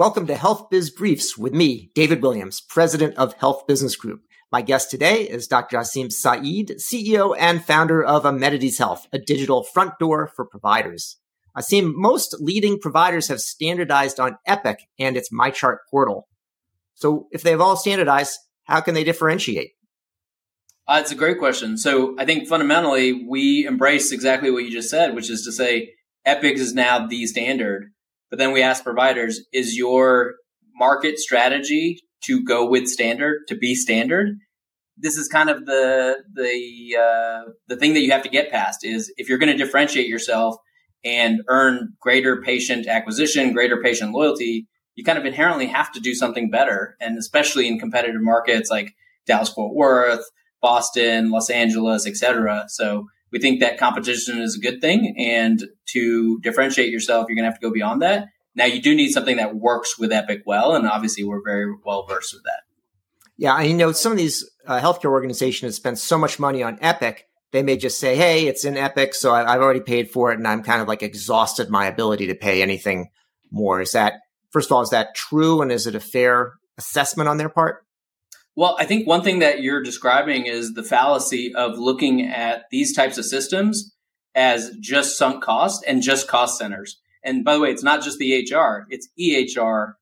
Welcome to Health Biz Briefs with me, David Williams, president of Health Business Group. My guest today is Dr. Asim Saeed, CEO and founder of Amenities Health, a digital front door for providers. Asim, most leading providers have standardized on Epic and its MyChart portal. So if they've all standardized, how can they differentiate? It's a great question. So I think fundamentally, we embrace exactly what you just said, which is to say Epic is now the standard. But then we ask providers, is your market strategy to go with standard, to be standard? This is kind of the thing that you have to get past is if you're going to differentiate yourself and earn greater patient acquisition, greater patient loyalty, you kind of inherently have to do something better. And especially in competitive markets like Dallas-Fort Worth, Boston, Los Angeles, et cetera. So we think that competition is a good thing. And to differentiate yourself, you're going to have to go beyond that. Now, you do need something that works with Epic well. And obviously, we're very well versed with that. Yeah, I know some of these healthcare organizations spend so much money on Epic, they may just say, hey, it's in Epic, so I've already paid for it, and I'm kind of like exhausted my ability to pay anything more. Is that, first of all, is that true? And is it a fair assessment on their part? Well, I think one thing that you're describing is the fallacy of looking at these types of systems as just sunk cost and just cost centers. And by the way, it's not just the EHR, it's EHR,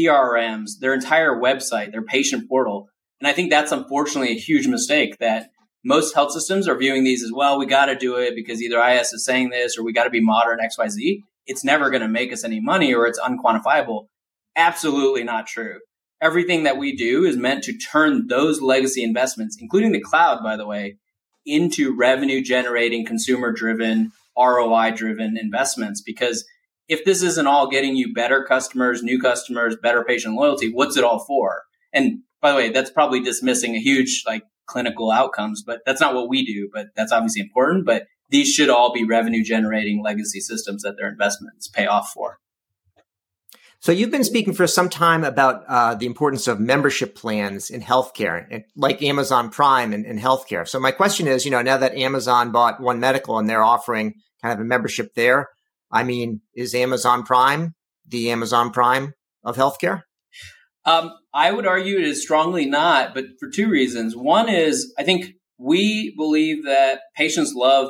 CRMs, their entire website, their patient portal. And I think that's unfortunately a huge mistake that most health systems are viewing these as, well, we got to do it because either IS is saying this or we got to be modern XYZ. It's never going to make us any money or it's unquantifiable. Absolutely not true. Everything that we do is meant to turn those legacy investments, including the cloud, by the way, into revenue-generating, consumer-driven, ROI-driven investments. Because if this isn't all getting you better customers, new customers, better patient loyalty, what's it all for? And by the way, that's probably dismissing a huge clinical outcomes, but that's not what we do. But that's obviously important. But these should all be revenue-generating legacy systems that their investments pay off for. So you've been speaking for some time about the importance of membership plans in healthcare, like Amazon Prime in healthcare. So my question is, now that Amazon bought One Medical and they're offering kind of a membership there, I mean, is Amazon Prime the Amazon Prime of healthcare? I would argue it is strongly not, but for two reasons. One is I think we believe that patients love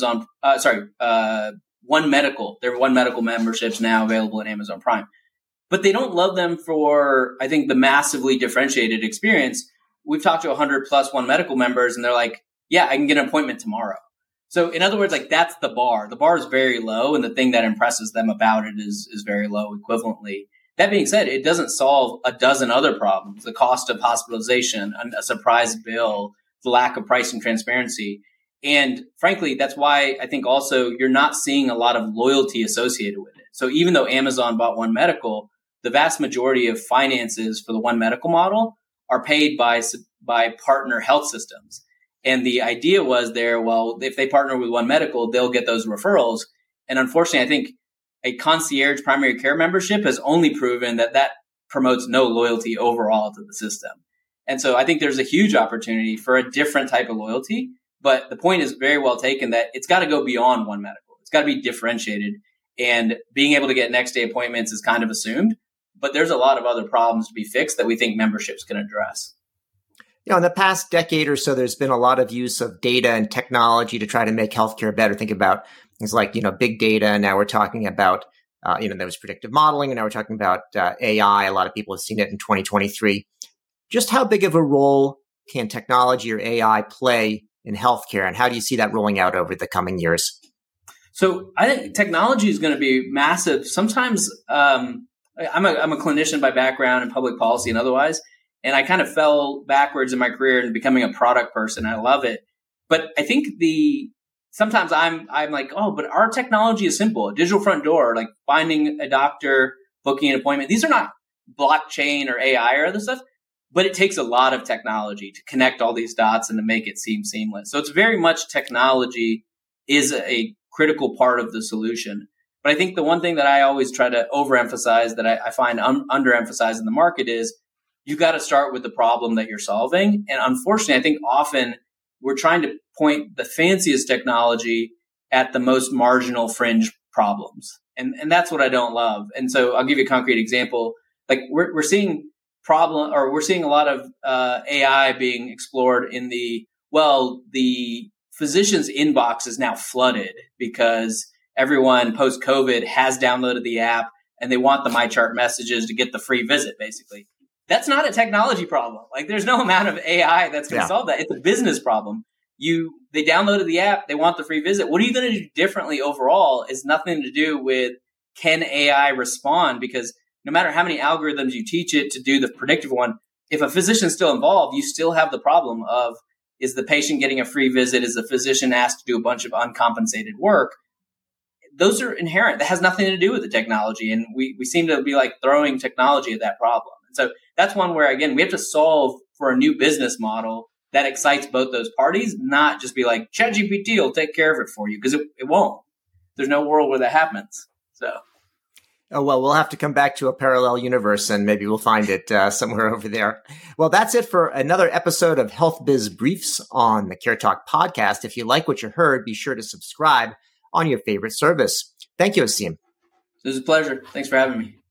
One Medical. There are One Medical memberships now available at Amazon Prime. But they don't love them for, I think, the massively differentiated experience. We've talked to 100 plus One Medical members, and they're like, yeah, I can get an appointment tomorrow. So in other words, that's the bar. The bar is very low, and the thing that impresses them about it is very low equivalently. That being said, it doesn't solve a dozen other problems, the cost of hospitalization, a surprise bill, the lack of pricing transparency. And frankly, that's why I think also you're not seeing a lot of loyalty associated with it. So even though Amazon bought One Medical, the vast majority of finances for the One Medical model are paid by partner health systems. And the idea was there, well, if they partner with One Medical, they'll get those referrals. And unfortunately, I think a concierge primary care membership has only proven that promotes no loyalty overall to the system. And so I think there's a huge opportunity for a different type of loyalty. But the point is very well taken that it's got to go beyond One Medical. It's got to be differentiated. And being able to get next day appointments is kind of assumed. But there's a lot of other problems to be fixed that we think memberships can address. In the past decade or so, there's been a lot of use of data and technology to try to make healthcare better. Think about things like, big data. And now we're talking about, there was predictive modeling. And now we're talking about AI. A lot of people have seen it in 2023. Just how big of a role can technology or AI play in healthcare? And how do you see that rolling out over the coming years? So I think technology is going to be massive. Sometimes I'm a clinician by background in public policy and otherwise, and I kind of fell backwards in my career in becoming a product person. I love it. But I think sometimes I'm like, oh, but our technology is simple. A digital front door, like finding a doctor, booking an appointment. These are not blockchain or AI or other stuff, but it takes a lot of technology to connect all these dots and to make it seem seamless. So it's very much technology is a critical part of the solution. But I think the one thing that I always try to overemphasize that I find underemphasized in the market is you got to start with the problem that you're solving. And unfortunately, I think often we're trying to point the fanciest technology at the most marginal fringe problems. And that's what I don't love. And so I'll give you a concrete example. Like we're seeing we're seeing a lot of AI being explored in the physician's inbox is now flooded because everyone post-COVID has downloaded the app and they want the MyChart messages to get the free visit, basically. That's not a technology problem. Like there's no amount of AI that's going to solve that. It's a business problem. They downloaded the app, they want the free visit. What are you going to do differently overall is nothing to do with can AI respond, because no matter how many algorithms you teach it to do the predictive one, if a physician's still involved, you still have the problem of, is the patient getting a free visit? Is the physician asked to do a bunch of uncompensated work? Those are inherent. That has nothing to do with the technology. And we seem to be like throwing technology at that problem. And so that's one where, again, we have to solve for a new business model that excites both those parties, not just be like, ChatGPT will take care of it for you, because it won't. There's no world where that happens. So. Oh, well, we'll have to come back to a parallel universe and maybe we'll find it somewhere over there. Well, that's it for another episode of Health Biz Briefs on the Care Talk podcast. If you like what you heard, be sure to subscribe on your favorite service. Thank you, Asim. It was a pleasure. Thanks for having me.